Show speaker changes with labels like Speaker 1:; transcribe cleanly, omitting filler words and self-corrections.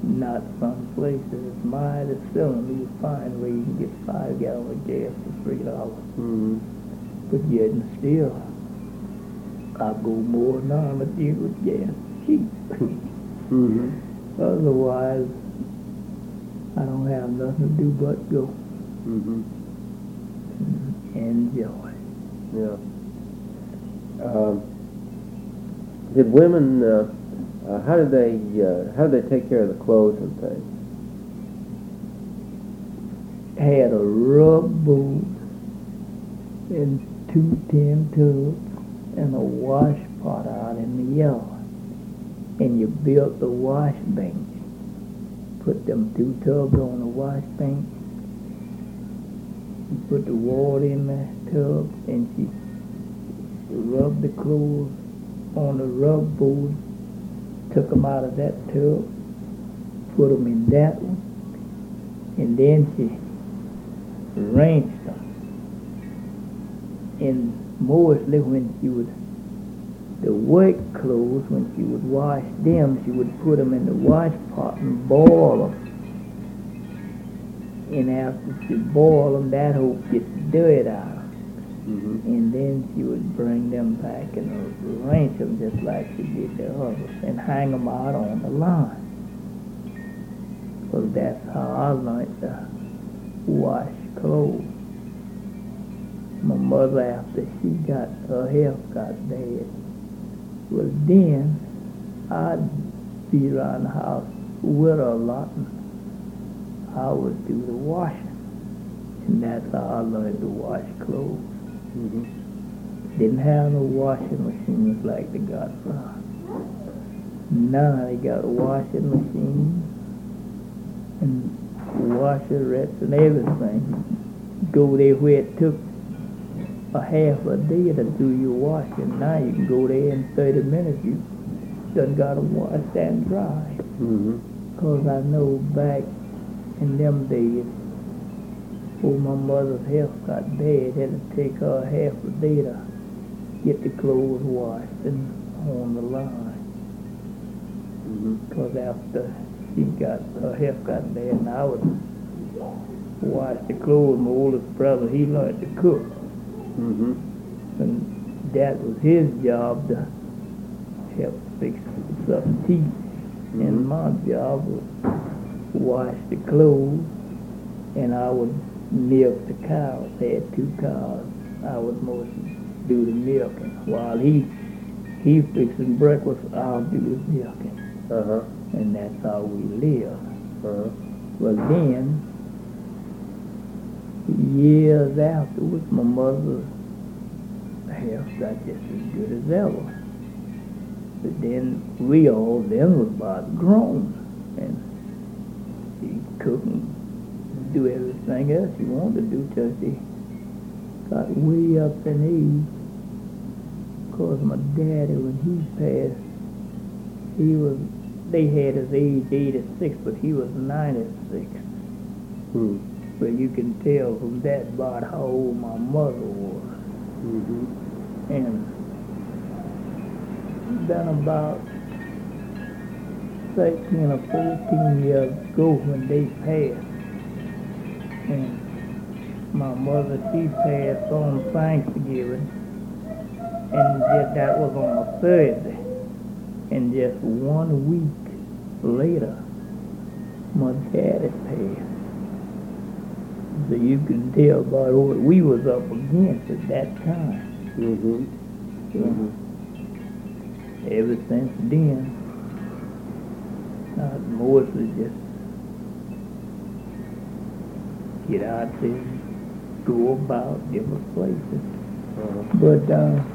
Speaker 1: Not some places. It's mighty seldom you find where you can get 5 gallons of gas for $3.
Speaker 2: Mm-hmm.
Speaker 1: But yet and still, I go more than I'm a deal with gas cheap.
Speaker 2: Mm-hmm.
Speaker 1: Otherwise, I don't have nothing to do but go
Speaker 2: Mm-hmm.
Speaker 1: and enjoy.
Speaker 2: Yeah. Did women? How did they take care of the clothes and things?
Speaker 1: Had a rub boot and 2 tin tubs and a wash pot out in the yard. And you built the wash bench. Put them 2 tubs on the wash bench. You put the water in the tub and she rubbed the clothes on the rub board, took them out of that tub, put them in that one, and then she rinsed them. And mostly when she would, the work clothes, when she would wash them, she would put them in the wash pot and boil them. And after she boiled them, that whole gets dirt out of them.
Speaker 2: Mm-hmm.
Speaker 1: And then she would bring them back and rinse them just like she did the others and hang them out on the line. So that's how I learned to wash clothes. My mother, after she got, her health got bad, well then I'd be around the house with her a lot and I would do the washing. And that's how I learned to wash clothes.
Speaker 2: Mm-hmm.
Speaker 1: Didn't have no washing machines like they got now. Now they got a washing machine and washerettes and everything. Go there where it took a half a day to do your washing. Now you can go there in 30 minutes. You done got to wash and dry.
Speaker 2: Mm-hmm.
Speaker 1: 'Cause I know back in them days, before my mother's health got bad, it would take her half a day to get the clothes washed and on the line.
Speaker 2: Mm-hmm.
Speaker 1: 'Cause after her health got bad, and I would wash the clothes. My oldest brother, he learned to cook.
Speaker 2: Mm-hmm.
Speaker 1: And that was his job to help fix something to eat.
Speaker 2: Mm-hmm.
Speaker 1: And my job was wash the clothes, and I would milk the cows. They had 2 cows. I would mostly do the milking. While he fixing breakfast, I'll do the milking.
Speaker 2: Uh-huh.
Speaker 1: And that's how we live.
Speaker 2: Uh-huh.
Speaker 1: Well then, years afterwards, my mother's health got just as good as ever. But then we all then was about grown, and she couldn't do everything else she wanted to do till she got way up in age. 'Cause my daddy, when he passed, they had his age 86, but he was 96.
Speaker 2: Mm-hmm.
Speaker 1: But you can tell from that about how old my mother was.
Speaker 2: Mm-hmm.
Speaker 1: And then about 13 or 14 years ago when they passed, and my mother, she passed on Thanksgiving, and that was on a Thursday. And just 1 week later, my daddy passed. So you can tell about what we was up against at that time.
Speaker 2: Mm-hmm.
Speaker 1: So,
Speaker 2: Mm-hmm.
Speaker 1: ever since then, I mostly just get out there, go about different places.
Speaker 2: Uh-huh.
Speaker 1: But